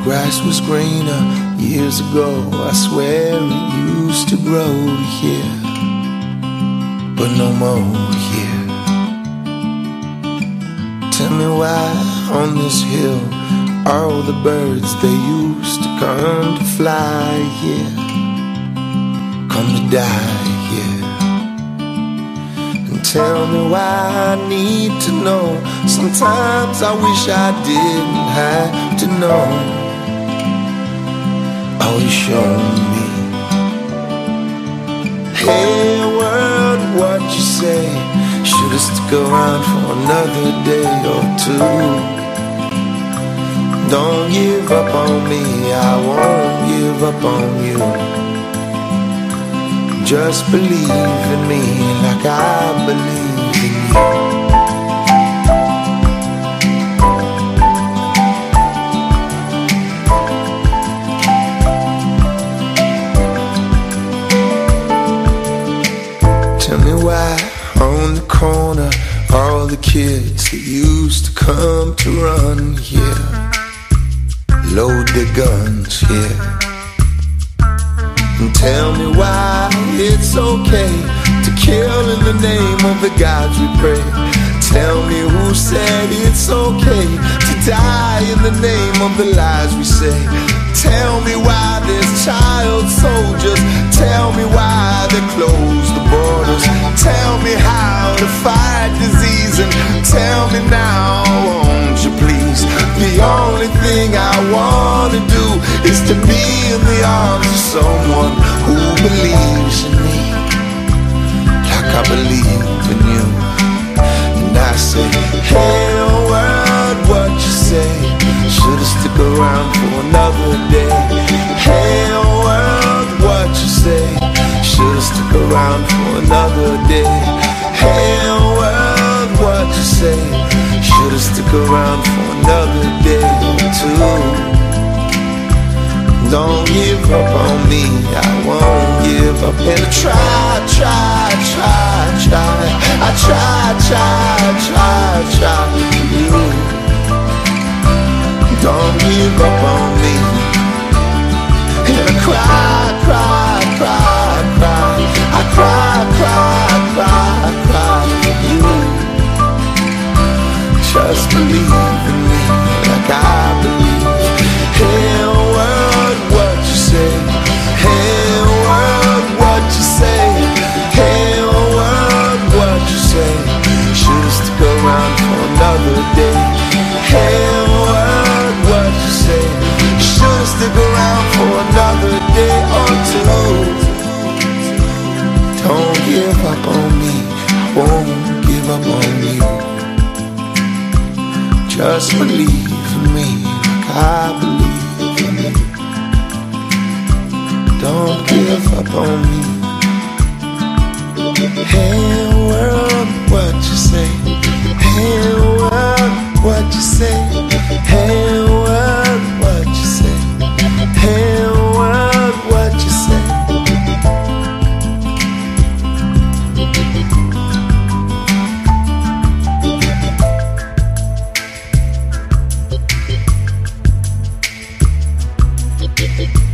grass was greener years ago. I swear it used to grow here, but no more here. Tell me why on this hill all the birds they used to come to fly here come to die here. And tell me why I need to know. Sometimes I wish I didn't have to know. All you shown me. Hey world, what you say? Should've stuck around for another day or two. Don't give up on me, I won't give up on you. Just believe in me like I believe in you. Tell me why on the corner all the kids that used to come to run here load their guns here. And tell me why it's okay to kill in the name of the gods we pray. Tell me who said it's okay to die in the name of the lies we say. Tell me why there's child soldiers. Tell me why they close the borders. Tell me how to fight disease. And tell me now, won't you please? The only thing I wanna do is to be in the arms of someone who believes in me like I believe in you. And I say, hey world, what you say? Should've stuck around for another day. Hey world, what you say? Should've stuck around for another day. Hey world, what you say? Should've stuck around for another day or two. Don't give up on me, I won't give up. And I try. I try you. Don't give up on me. And I cry I cry for you. Just believe in me like I believe. Hey world, what you say? Hey world, what you say? Hey world, what you say? Should've stuck around for another day. Hey world, what you say? Should've stuck around for another day or two. Don't give up on me, I won't give up on you. Just believe in me like I believe in you. Don't give up on me. Hey world, what you say? Hey world, what you say? Hey world, what you say? Hey world, what you say? It